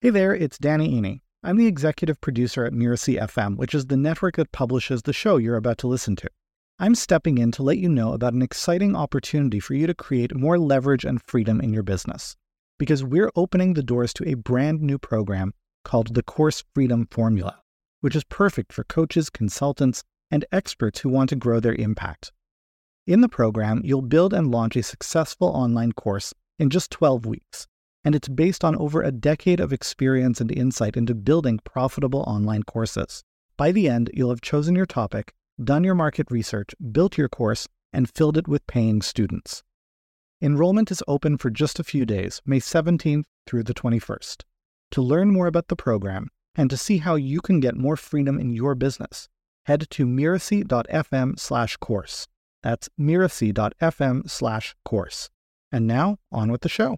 Hey there, it's Danny Iny. I'm the executive producer at Miracy FM, which is the network that publishes the show you're about to listen to. I'm stepping in to let you know about an exciting opportunity for you to create more leverage and freedom in your business. Because we're opening the doors to a brand new program called the Course Freedom Formula, which is perfect for coaches, consultants, and experts who want to grow their impact. In the program, you'll build and launch a successful online course in just 12 weeks. And it's based on over a decade of experience and insight into building profitable online courses. By the end, you'll have chosen your topic, done your market research, built your course, and filled it with paying students. Enrollment is open for just a few days, May 17th through the 21st. To learn more about the program and to see how you can get more freedom in your business, head to miracy.fm/course. That's miracy.fm/course. And now, on with the show.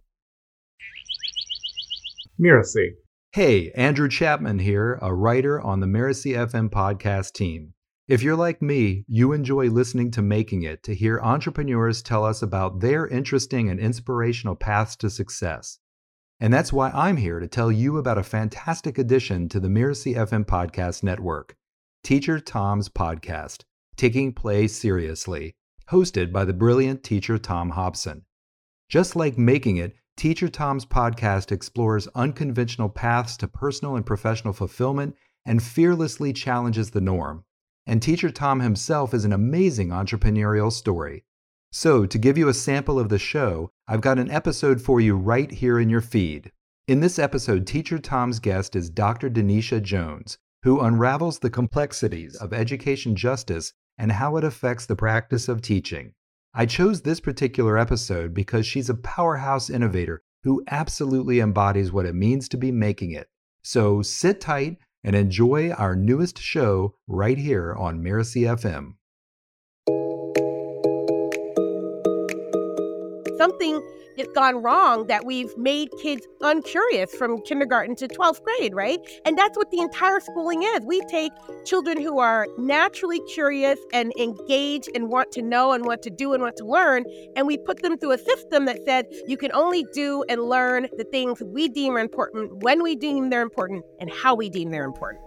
Miracy. Hey, Andrew Chapman here, a writer on the Miracy FM podcast team. If you're like me, you enjoy listening to Making It to hear entrepreneurs tell us about their interesting and inspirational paths to success. And that's why I'm here to tell you about a fantastic addition to the Miracy FM podcast network, Teacher Tom's Podcast, Taking Play Seriously, hosted by the brilliant teacher Tom Hobson. Just like Making It, Teacher Tom's podcast explores unconventional paths to personal and professional fulfillment and fearlessly challenges the norm. And Teacher Tom himself is an amazing entrepreneurial story. So, to give you a sample of the show, I've got an episode for you right here in your feed. In this episode, Teacher Tom's guest is Dr. Denisha Jones, who unravels the complexities of education justice and how it affects the practice of teaching. I chose this particular episode because she's a powerhouse innovator who absolutely embodies what it means to be making it. So sit tight and enjoy our newest show right here on Miracy FM. Something has gone wrong that we've made kids uncurious from kindergarten to 12th grade, right? And that's what the entire schooling is. We take children who are naturally curious and engaged and want to know and want to do and want to learn, and we put them through a system that said you can only do and learn the things we deem are important, when we deem they're important, and how we deem they're important.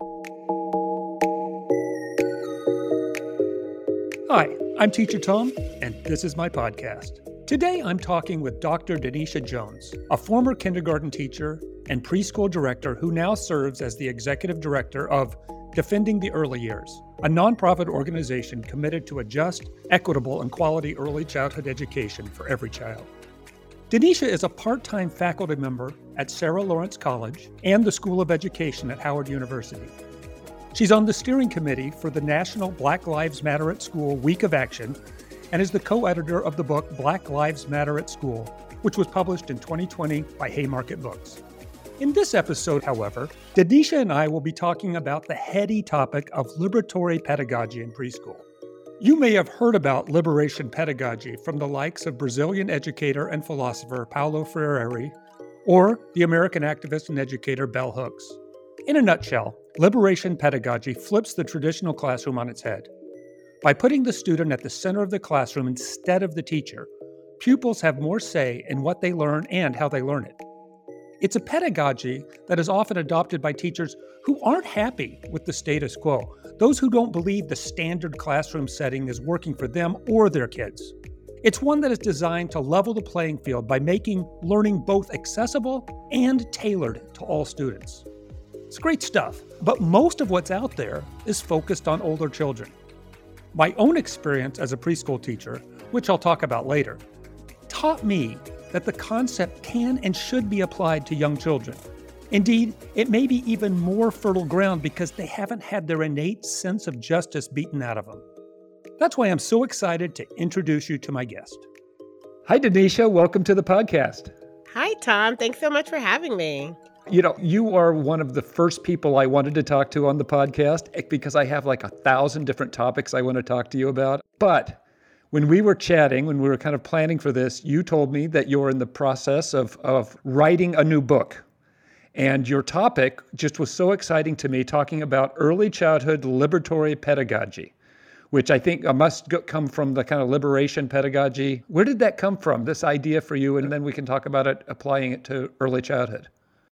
Hi, I'm Teacher Tom, and this is my podcast. Today, I'm talking with Dr. Denisha Jones, a former kindergarten teacher and preschool director who now serves as the executive director of Defending the Early Years, a nonprofit organization committed to a just, equitable, and quality early childhood education for every child. Denisha is a part-time faculty member at Sarah Lawrence College and the School of Education at Howard University. She's on the steering committee for the National Black Lives Matter at School Week of Action and is the co-editor of the book Black Lives Matter at School, which was published in 2020 by Haymarket Books. In this episode, however, Denisha and I will be talking about the heady topic of liberatory pedagogy in preschool. You may have heard about liberation pedagogy from the likes of Brazilian educator and philosopher Paulo Freire or the American activist and educator Bell Hooks. In a nutshell, liberation pedagogy flips the traditional classroom on its head. By putting the student at the center of the classroom instead of the teacher, pupils have more say in what they learn and how they learn it. It's a pedagogy that is often adopted by teachers who aren't happy with the status quo, those who don't believe the standard classroom setting is working for them or their kids. It's one that is designed to level the playing field by making learning both accessible and tailored to all students. It's great stuff, but most of what's out there is focused on older children. My own experience as a preschool teacher, which I'll talk about later, taught me that the concept can and should be applied to young children. Indeed, it may be even more fertile ground because they haven't had their innate sense of justice beaten out of them. That's why I'm so excited to introduce you to my guest. Hi, Denisha. Welcome to the podcast. Hi, Tom. Thanks so much for having me. You know, you are one of the first people I wanted to talk to on the podcast because I have like 1,000 different topics I want to talk to you about. But when we were chatting, when we were kind of planning for this, you told me that you're in the process of writing a new book. And your topic just was so exciting to me, talking about early childhood liberatory pedagogy, which I think must come from the kind of liberation pedagogy. Where did that come from, this idea for you? And then we can talk about it, applying it to early childhood.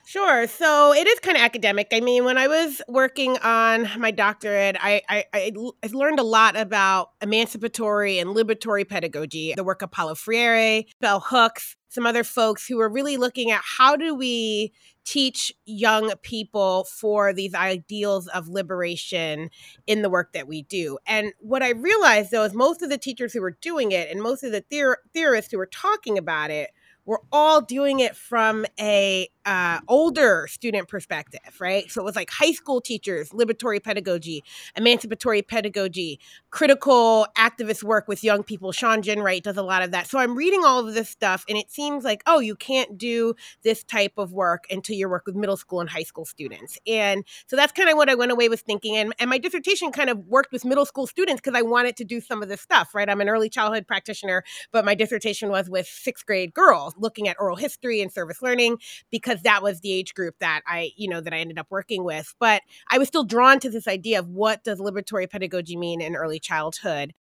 Sure. So it is kind of academic. I mean, when I was working on my doctorate, I learned a lot about emancipatory and liberatory pedagogy, the work of Paulo Freire, Bell Hooks, some other folks who were really looking at how do we teach young people for these ideals of liberation in the work that we do. And what I realized, though, is most of the teachers who were doing it and most of the theorists who were talking about it we're all doing it from a older student perspective, right? So it was like high school teachers, liberatory pedagogy, emancipatory pedagogy, critical activist work with young people. Sean Ginwright does a lot of that. So I'm reading all of this stuff and it seems like, oh, you can't do this type of work until you work with middle school and high school students. And so that's kind of what I went away with thinking. And my dissertation kind of worked with middle school students because I wanted to do some of this stuff, right? I'm an early childhood practitioner, but my dissertation was with sixth grade girls looking at oral history and service learning because that was the age group that I ended up working with. But I was still drawn to this idea of what does liberatory pedagogy mean in early childhood.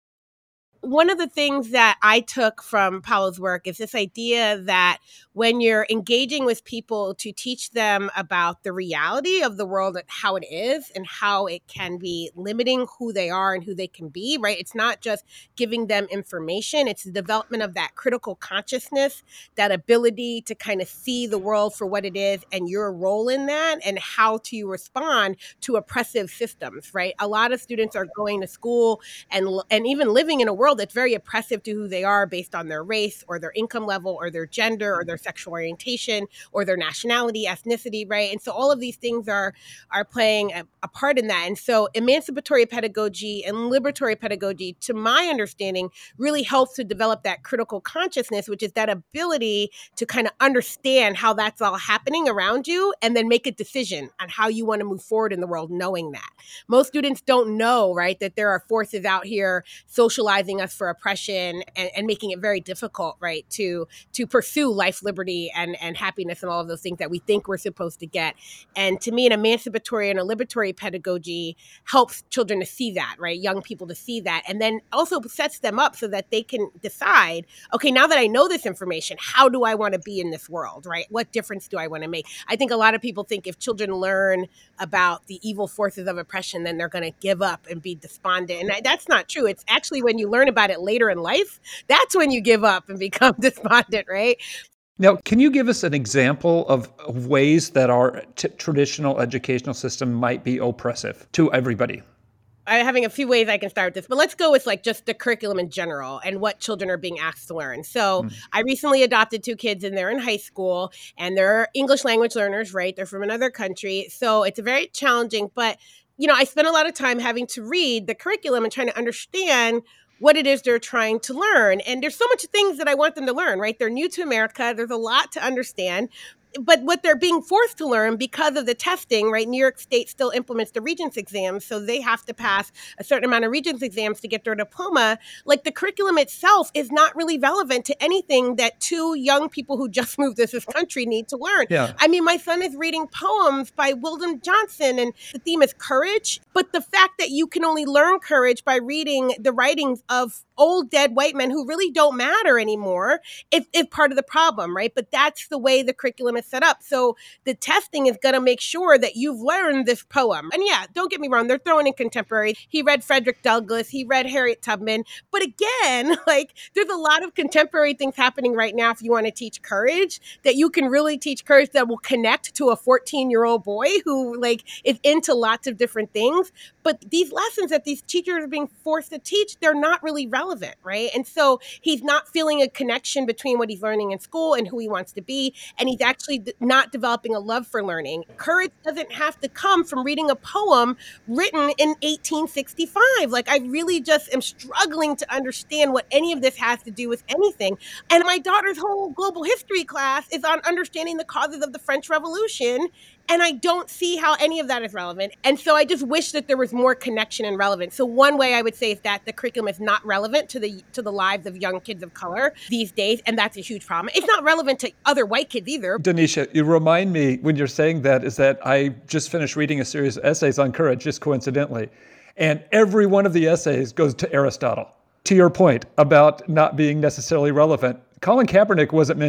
One of the things that I took from Paulo's work is this idea that when you're engaging with people to teach them about the reality of the world, how it is and how it can be limiting who they are and who they can be, right? It's not just giving them information. It's the development of that critical consciousness, that ability to kind of see the world for what it is and your role in that and how to respond to oppressive systems, right? A lot of students are going to school and even living in a world that's very oppressive to who they are based on their race or their income level or their gender or their sexual orientation or their nationality, ethnicity, right? And so all of these things are playing a part in that. And so emancipatory pedagogy and liberatory pedagogy, to my understanding, really helps to develop that critical consciousness, which is that ability to kind of understand how that's all happening around you and then make a decision on how you want to move forward in the world knowing that. Most students don't know, right, that there are forces out here socializing us for oppression and making it very difficult, right, to pursue life, liberty, and happiness and all of those things that we think we're supposed to get. And to me, an emancipatory and a liberatory pedagogy helps children to see that, right, young people to see that, and then also sets them up so that they can decide, okay, now that I know this information, how do I want to be in this world, right? What difference do I want to make? I think a lot of people think if children learn about the evil forces of oppression, then they're going to give up and be despondent. And that's not true. It's actually when you learn about it later in life, that's when you give up and become despondent, right? Now, can you give us an example of ways that our traditional educational system might be oppressive to everybody? I'm having a few ways I can start this, but let's go with like just the curriculum in general and what children are being asked to learn. So I recently adopted 2 kids and they're in high school and they're English language learners, right? They're from another country. So it's very challenging, but I spent a lot of time having to read the curriculum and trying to understand what it is they're trying to learn. And there's so much things that I want them to learn, right? They're new to America. There's a lot to understand. But what they're being forced to learn because of the testing, right? New York State still implements the Regents exams, so they have to pass a certain amount of Regents exams to get their diploma. Like the curriculum itself is not really relevant to anything that 2 young people who just moved to this country need to learn. Yeah. I mean, my son is reading poems by William Johnson, and the theme is courage. But the fact that you can only learn courage by reading the writings of old dead white men who really don't matter anymore is part of the problem, right? But that's the way the curriculum is set up. So the testing is going to make sure that you've learned this poem. And yeah, don't get me wrong, they're throwing in contemporary. He read Frederick Douglass, he read Harriet Tubman. But again, like there's a lot of contemporary things happening right now if you want to teach courage, that you can really teach courage that will connect to a 14-year-old boy who like is into lots of different things. But these lessons that these teachers are being forced to teach, they're not really relevant, right? And so he's not feeling a connection between what he's learning in school and who he wants to be. And he's actually not developing a love for learning. Courage doesn't have to come from reading a poem written in 1865. Like I really just am struggling to understand what any of this has to do with anything. And my daughter's whole global history class is on understanding the causes of the French Revolution. And I don't see how any of that is relevant. And so I just wish that there was more connection and relevance. So one way I would say is that the curriculum is not relevant to the lives of young kids of color these days. And that's a huge problem. It's not relevant to other white kids either. Danisha, you remind me when you're saying that is that I just finished reading a series of essays on courage, just coincidentally. And every one of the essays goes to Aristotle. To your point about not being necessarily relevant, Colin Kaepernick wasn't mentioned.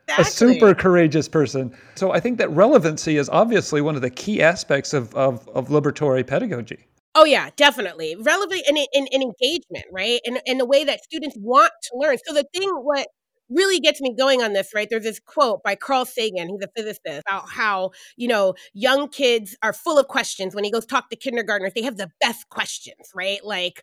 a super courageous person. So I think that relevancy is obviously one of the key aspects of liberatory pedagogy. Oh, yeah, definitely. Relevant and engagement, right? And the way that students want to learn. So the thing, what really gets me going on this, right? There's this quote by Carl Sagan, he's a physicist, about how, young kids are full of questions. When he goes talk to kindergartners, they have the best questions, right? Like,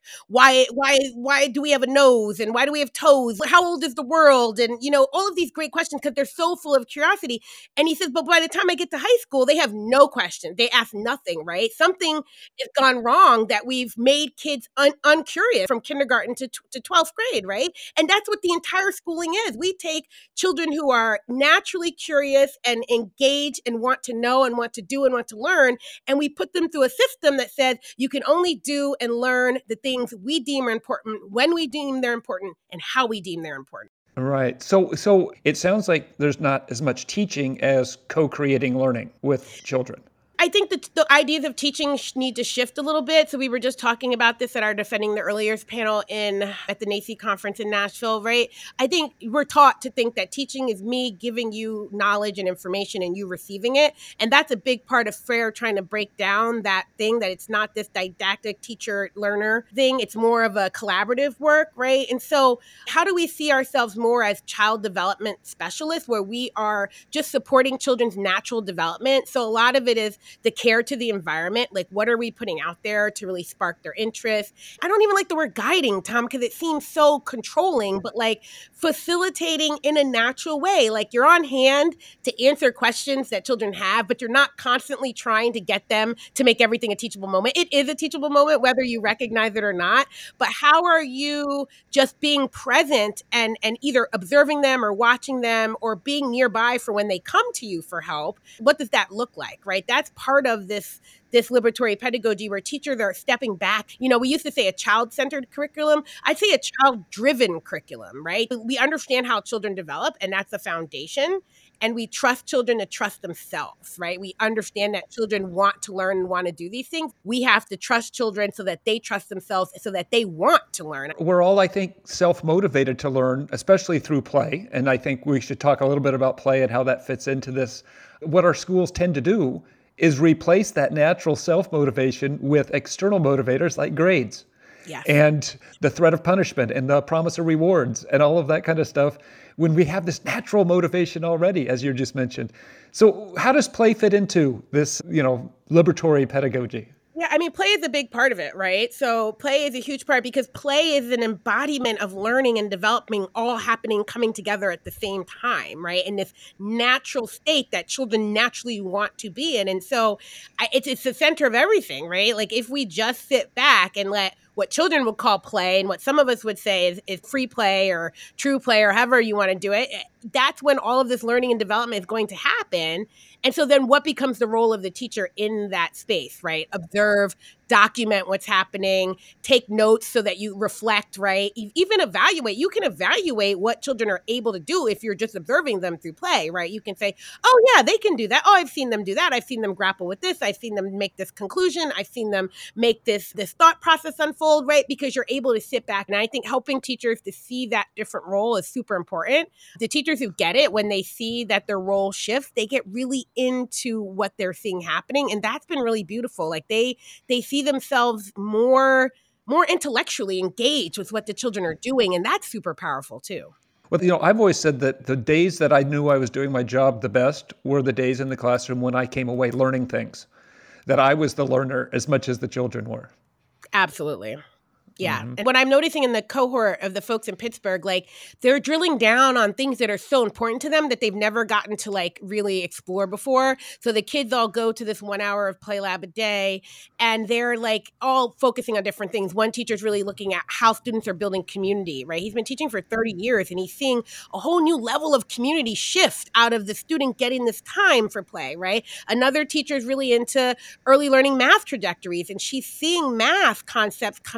why do we have a nose? And why do we have toes? How old is the world? And, all of these great questions because they're so full of curiosity. And he says, but by the time I get to high school, they have no questions. They ask nothing, right? Something has gone wrong that we've made kids uncurious from kindergarten to 12th grade, right? And that's what the entire schooling is. We take children who are naturally curious and engaged and want to know and want to do and want to learn, and we put them through a system that says you can only do and learn the things we deem are important, when we deem they're important, and how we deem they're important. Right. So it sounds like there's not as much teaching as co-creating learning with children. I think that the ideas of teaching need to shift a little bit. So we were just talking about this at our Defending the Early Years panel at the NAEYC conference in Nashville, right? I think we're taught to think that teaching is me giving you knowledge and information and you receiving it. And that's a big part of FAIR trying to break down that thing, that it's not this didactic teacher-learner thing. It's more of a collaborative work, right? And so how do we see ourselves more as child development specialists, where we are just supporting children's natural development? So a lot of it is the care to the environment. Like, what are we putting out there to really spark their interest? I don't even like the word guiding, Tom, because it seems so controlling, but like facilitating in a natural way. Like, you're on hand to answer questions that children have, but you're not constantly trying to get them to make everything a teachable moment. It is a teachable moment, whether you recognize it or not. But how are you just being present and either observing them or watching them or being nearby for when they come to you for help? What does that look like, right? That's part of this liberatory pedagogy, where teachers are stepping back. We used to say a child-centered curriculum. I'd say a child-driven curriculum, right? We understand how children develop, and that's the foundation. And we trust children to trust themselves, right? We understand that children want to learn and want to do these things. We have to trust children so that they trust themselves, so that they want to learn. We're all, I think, self-motivated to learn, especially through play. And I think we should talk a little bit about play and how that fits into this. What our schools tend to do is replace that natural self-motivation with external motivators like grades. Yes. And the threat of punishment and the promise of rewards and all of that kind of stuff, when we have this natural motivation already, as you just mentioned. So how does play fit into this, liberatory pedagogy? Yeah, play is a big part of it, right? So play is a huge part, because play is an embodiment of learning and developing all happening, coming together at the same time, right? In this natural state that children naturally want to be in. And so it's the center of everything, right? Like, if we just sit back and let what children would call play and what some of us would say is free play or true play, or however you want to do it, that's when all of this learning and development is going to happen. And so then what becomes the role of the teacher in that space, right? Observe, document what's happening, take notes so that you reflect, right? Even evaluate. You can evaluate what children are able to do if you're just observing them through play, right? You can say, oh yeah, they can do that. Oh, I've seen them do that. I've seen them grapple with this. I've seen them make this conclusion. I've seen them make this thought process unfold, right? Because you're able to sit back. And I think helping teachers to see that different role is super important. The teachers who get it, when they see that their role shifts, they get really into what they're seeing happening. And that's been really beautiful. Like, they see themselves more intellectually engaged with what the children are doing. And that's super powerful too. Well, I've always said that the days that I knew I was doing my job the best were the days in the classroom when I came away learning things, that I was the learner as much as the children were. Absolutely. Yeah. Mm-hmm. And what I'm noticing in the cohort of the folks in Pittsburgh, like, they're drilling down on things that are so important to them that they've never gotten to like really explore before. So the kids all go to this 1 hour of Play Lab a day, and they're like all focusing on different things. One teacher's really looking at how students are building community, right? He's been teaching for 30 years and he's seeing a whole new level of community shift out of the student getting this time for play, right? Another teacher's really into early learning math trajectories, and she's seeing math concepts come out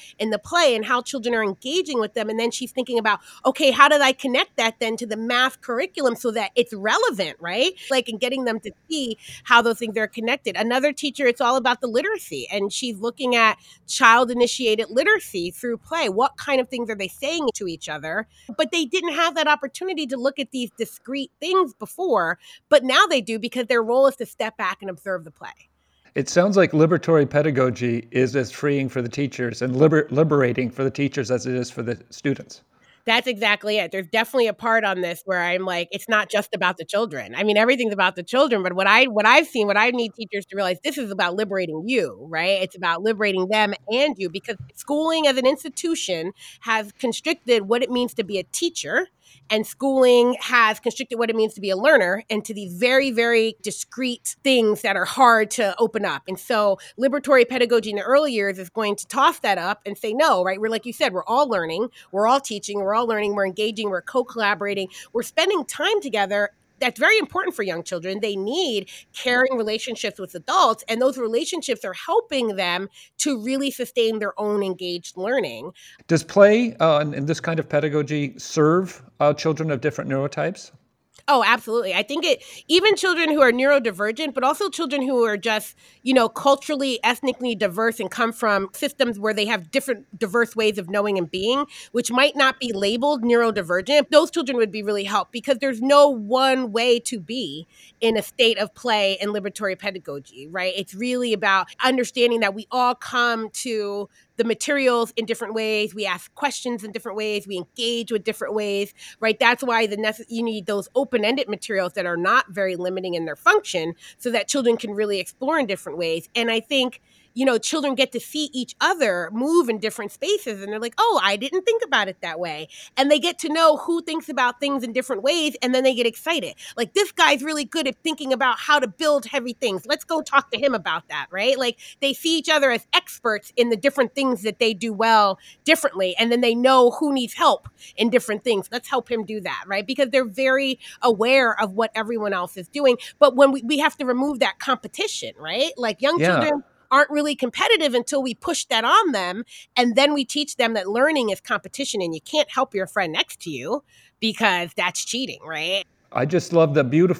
in the play and how children are engaging with them. And then she's thinking about, okay, how did I connect that then to the math curriculum so that it's relevant, right? Like, and getting them to see how those things are connected. Another teacher, it's all about the literacy, and she's looking at child-initiated literacy through play. What kind of things are they saying to each other? But they didn't have that opportunity to look at these discrete things before, but now they do because their role is to step back and observe the play. It sounds like liberatory pedagogy is as freeing for the teachers and liberating for the teachers as it is for the students. That's exactly it. There's definitely a part on this where I'm like, it's not just about the children. I mean, everything's about the children, but what I've seen, what I need teachers to realize, this is about liberating you, right? It's about liberating them and you, because schooling as an institution has constricted what it means to be a teacher, and schooling has constricted what it means to be a learner into these very, very discrete things that are hard to open up. And so liberatory pedagogy in the early years is going to toss that up and say, no, right? We're, like you said, we're all learning, we're all teaching, we're all learning, we're engaging, we're co-collaborating, we're spending time together. That's very important for young children. They need caring relationships with adults, and those relationships are helping them to really sustain their own engaged learning. Does play and this kind of pedagogy serve children of different neurotypes? Oh, absolutely. I think even children who are neurodivergent, but also children who are just, culturally, ethnically diverse and come from systems where they have different diverse ways of knowing and being, which might not be labeled neurodivergent, those children would be really helped, because there's no one way to be in a state of play and liberatory pedagogy, right? It's really about understanding that we all come to the materials in different ways. We ask questions in different ways. We engage with different ways, right? That's why you need those open-ended materials that are not very limiting in their function, so that children can really explore in different ways. And I think, children get to see each other move in different spaces, and they're like, oh, I didn't think about it that way. And they get to know who thinks about things in different ways, and then they get excited. Like, this guy's really good at thinking about how to build heavy things. Let's go talk to him about that, right? Like, they see each other as experts in the different things that they do well differently, and then they know who needs help in different things. Let's help him do that, right? Because they're very aware of what everyone else is doing. But when we have to remove that competition, right? Like, young children aren't really competitive until we push that on them. And then we teach them that learning is competition, and you can't help your friend next to you because that's cheating, right? I just love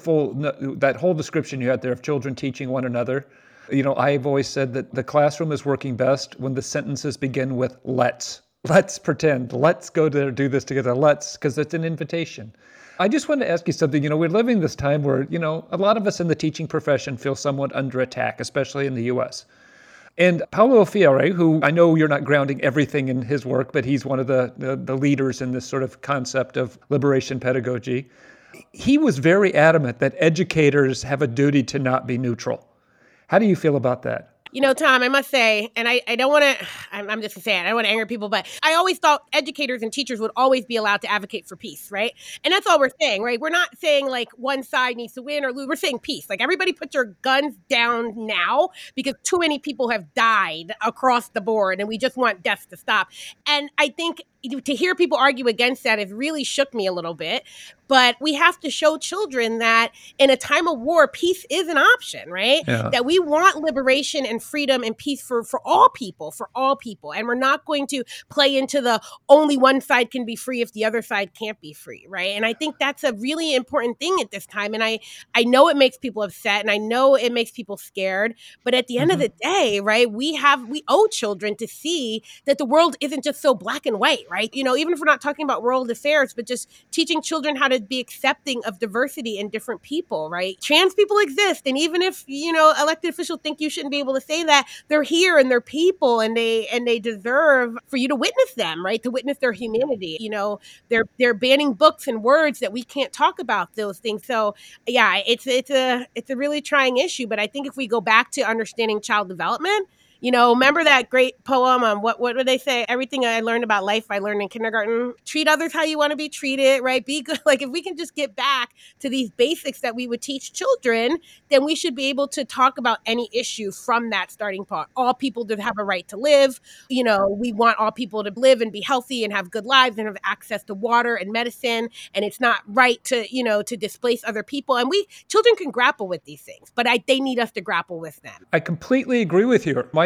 that whole description you had there of children teaching one another. I've always said that the classroom is working best when the sentences begin with let's. Let's pretend. Let's go to do this together. Let's, because it's an invitation. I just want to ask you something. We're living this time where, a lot of us in the teaching profession feel somewhat under attack, especially in the U.S. And Paulo Freire, who I know you're not grounding everything in his work, but he's one of the leaders in this sort of concept of liberation pedagogy. He was very adamant that educators have a duty to not be neutral. How do you feel about that? Tom, I must say, and I don't want to, I'm just going to say it, I don't want to anger people, but I always thought educators and teachers would always be allowed to advocate for peace, right? And that's all we're saying, right? We're not saying like one side needs to win or lose. We're saying peace. Like, everybody put your guns down now, because too many people have died across the board, and we just want deaths to stop. And I think to hear people argue against that has really shook me a little bit. But we have to show children that in a time of war, peace is an option, right? Yeah. That we want liberation and freedom and peace for all people, And we're not going to play into the only one side can be free if the other side can't be free, right? And I think that's a really important thing at this time. And I know it makes people upset, and I know it makes people scared. But at the end of the day, right, we owe children to see that the world isn't just so black and white, right? Even if we're not talking about world affairs, but just teaching children how to be accepting of diversity and different people, right? Trans people exist. And even if, elected officials think you shouldn't be able to say that, they're here and they're people, and they deserve for you to witness them, right? To witness their humanity. They're banning books and words that we can't talk about those things. So yeah, it's a really trying issue. But I think if we go back to understanding child development, remember that great poem, what do they say? Everything I learned about life, I learned in kindergarten. Treat others how you want to be treated, right? Be good. Like, if we can just get back to these basics that we would teach children, then we should be able to talk about any issue from that starting point. All people do have a right to live. We want all people to live and be healthy and have good lives and have access to water and medicine. And it's not right to, to displace other people. And children can grapple with these things, but they need us to grapple with them. I completely agree with you. My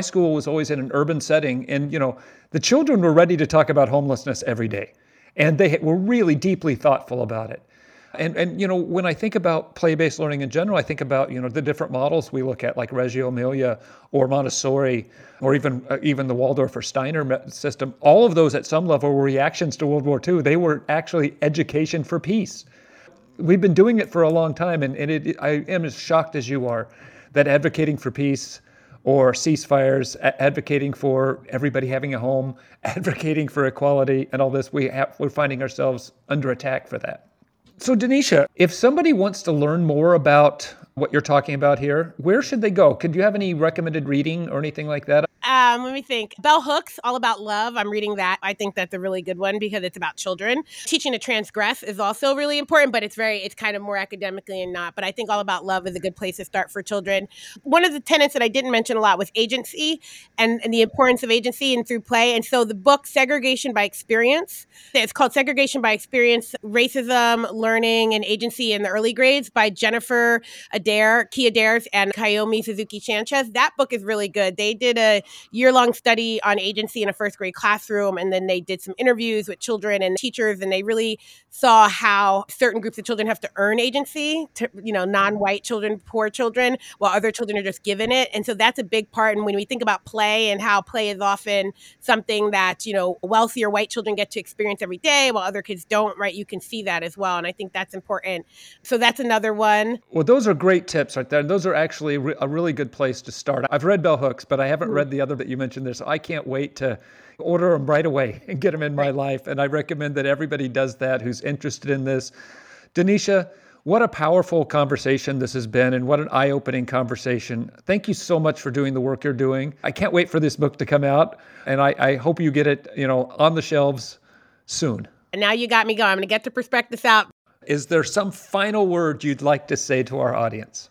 my school was always in an urban setting, and, the children were ready to talk about homelessness every day. And they were really deeply thoughtful about it. And when I think about play-based learning in general, I think about, the different models we look at, like Reggio Emilia or Montessori, or even the Waldorf or Steiner system. All of those at some level were reactions to World War II. They were actually education for peace. We've been doing it for a long time, and I am as shocked as you are that advocating for peace or ceasefires, advocating for everybody having a home, advocating for equality and all this, we're finding ourselves under attack for that. So Denisha, if somebody wants to learn more about what you're talking about here, where should they go? Could you have any recommended reading or anything like that? Let me think. Bell Hooks, All About Love. I'm reading that. I think that's a really good one because it's about children. Teaching to Transgress is also really important, but it's kind of more academically and not. But I think All About Love is a good place to start for children. One of the tenets that I didn't mention a lot was agency and the importance of agency and through play. And so the book Segregation by Experience, it's called Segregation by Experience, Racism, Learning, and Agency in the Early Grades by Jennifer Adair, Kia Adair, and Kayomi Suzuki Sanchez. That book is really good. They did a year-long study on agency in a first grade classroom, and then they did some interviews with children and teachers, and they really saw how certain groups of children have to earn agency, to, non-white children, poor children, while other children are just given it. And so that's a big part. And when we think about play and how play is often something that, wealthier white children get to experience every day while other kids don't, right? You can see that as well. And I think that's important. So that's another one. Well, those are great tips right there. Those are actually a really good place to start. I've read Bell Hooks, but I haven't read the other that you mentioned there. So I can't wait to order them right away and get them in my life. And I recommend that everybody does that who's interested in this. Denisha, what a powerful conversation this has been, and what an eye-opening conversation. Thank you so much for doing the work you're doing. I can't wait for this book to come out, and I hope you get it, on the shelves soon. And now you got me going. I'm going to get the prospectus out. Is there some final word you'd like to say to our audience?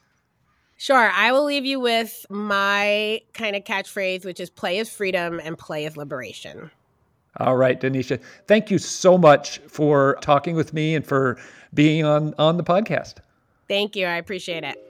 Sure. I will leave you with my kind of catchphrase, which is play is freedom and play is liberation. All right, Denisha. Thank you so much for talking with me and for being on the podcast. Thank you. I appreciate it.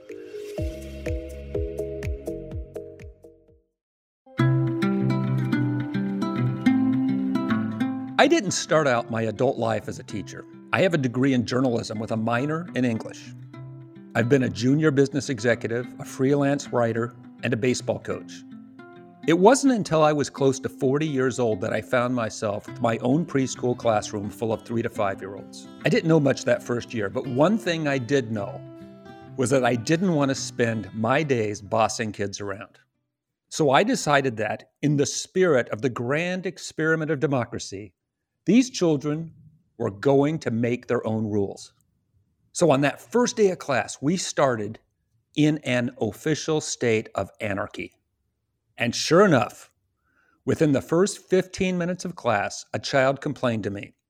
I didn't start out my adult life as a teacher. I have a degree in journalism with a minor in English. I've been a junior business executive, a freelance writer, and a baseball coach. It wasn't until I was close to 40 years old that I found myself with my own preschool classroom full of 3 to 5-year-olds. I didn't know much that first year, but one thing I did know was that I didn't want to spend my days bossing kids around. So I decided that, in the spirit of the grand experiment of democracy, these children were going to make their own rules. So on that first day of class, we started in an official state of anarchy. And sure enough, within the first 15 minutes of class, a child complained to me.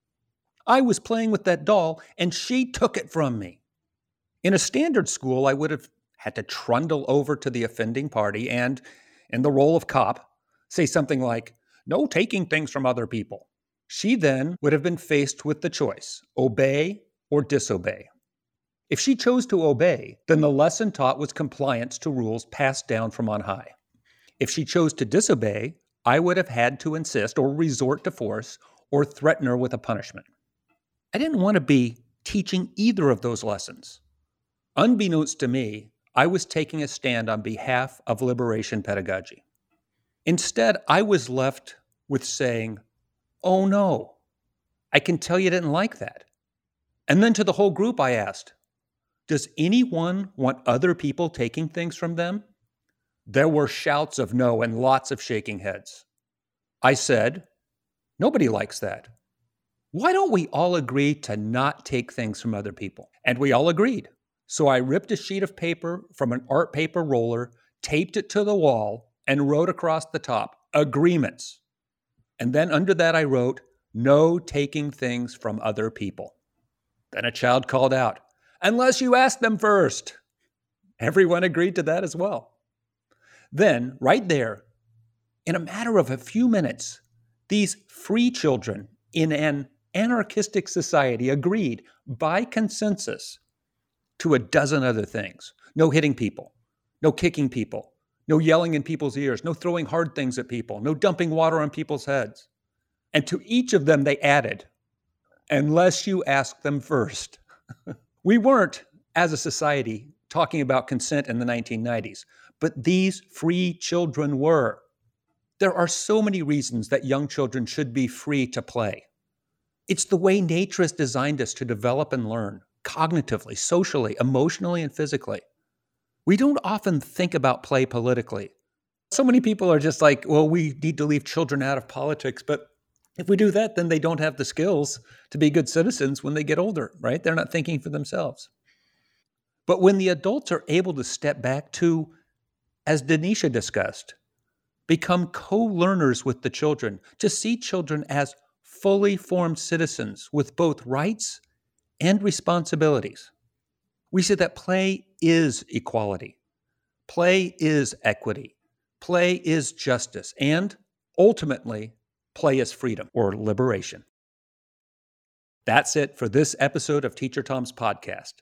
I was playing with that doll, and she took it from me. In a standard school, I would have had to trundle over to the offending party and, in the role of cop, say something like, "No taking things from other people." She then would have been faced with the choice, obey or disobey. If she chose to obey, then the lesson taught was compliance to rules passed down from on high. If she chose to disobey, I would have had to insist or resort to force or threaten her with a punishment. I didn't want to be teaching either of those lessons. Unbeknownst to me, I was taking a stand on behalf of liberation pedagogy. Instead, I was left with saying, "Oh no, I can tell you didn't like that." And then to the whole group, I asked, "Does anyone want other people taking things from them?" There were shouts of no and lots of shaking heads. I said, "Nobody likes that. Why don't we all agree to not take things from other people?" And we all agreed. So I ripped a sheet of paper from an art paper roller, taped it to the wall, and wrote across the top, "Agreements." And then under that I wrote, "No taking things from other people." Then a child called out, "Unless you ask them first." Everyone agreed to that as well. Then, right there, in a matter of a few minutes, these free children in an anarchistic society agreed by consensus to a dozen other things. No hitting people, no kicking people, no yelling in people's ears, no throwing hard things at people, no dumping water on people's heads. And to each of them, they added, unless you ask them first. We weren't, as a society, talking about consent in the 1990s, but these free children were. There are so many reasons that young children should be free to play. It's the way nature has designed us to develop and learn, cognitively, socially, emotionally, and physically. We don't often think about play politically. So many people are just like, well, we need to leave children out of politics, but if we do that, then they don't have the skills to be good citizens when they get older, right? They're not thinking for themselves. But when the adults are able to step back to, as Denisha discussed, become co-learners with the children, to see children as fully formed citizens with both rights and responsibilities, we see that play is equality, play is equity, play is justice, and ultimately, play is freedom or liberation. That's it for this episode of Teacher Tom's podcast.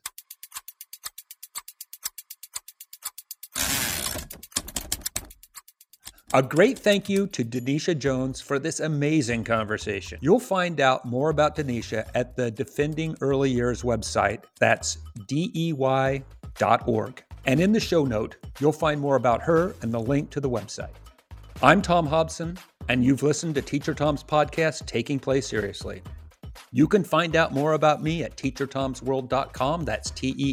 A great thank you to Denisha Jones for this amazing conversation. You'll find out more about Denisha at the Defending Early Years website. That's DEY.org. And in the show note, you'll find more about her and the link to the website. I'm Tom Hobson, and you've listened to Teacher Tom's podcast, Taking Play Seriously. You can find out more about me at teachertomsworld.com. That's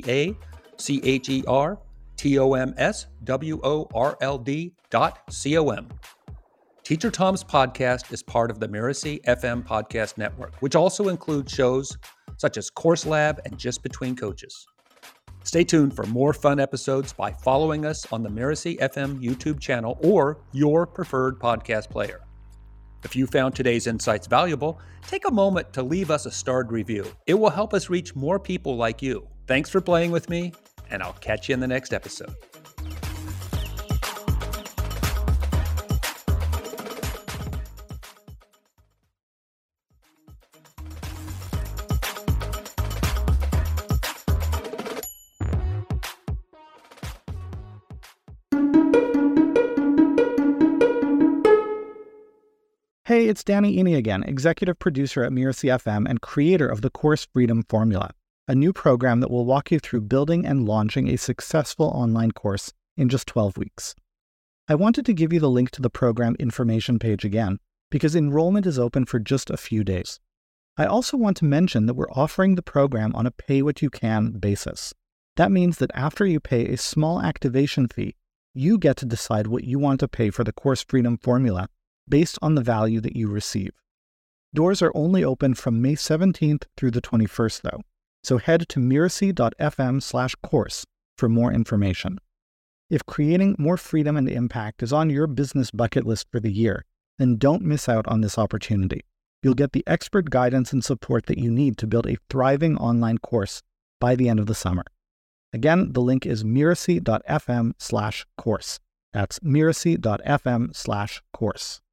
TeacherTomsWorld.com. Teacher Tom's podcast is part of the Miracy FM podcast network, which also includes shows such as Course Lab and Just Between Coaches. Stay tuned for more fun episodes by following us on the Miracy FM YouTube channel or your preferred podcast player. If you found today's insights valuable, take a moment to leave us a starred review. It will help us reach more people like you. Thanks for playing with me, and I'll catch you in the next episode. Hey, it's Danny Iny again, executive producer at Miracy FM and creator of the Course Freedom Formula, a new program that will walk you through building and launching a successful online course in just 12 weeks. I wanted to give you the link to the program information page again, because enrollment is open for just a few days. I also want to mention that we're offering the program on a pay-what-you-can basis. That means that after you pay a small activation fee, you get to decide what you want to pay for the Course Freedom Formula based on the value that you receive. Doors are only open from May 17th through the 21st, though, so head to miracy.fm/course for more information. If creating more freedom and impact is on your business bucket list for the year, then don't miss out on this opportunity. You'll get the expert guidance and support that you need to build a thriving online course by the end of the summer. Again, the link is miracy.fm/course. That's miracy.fm/course.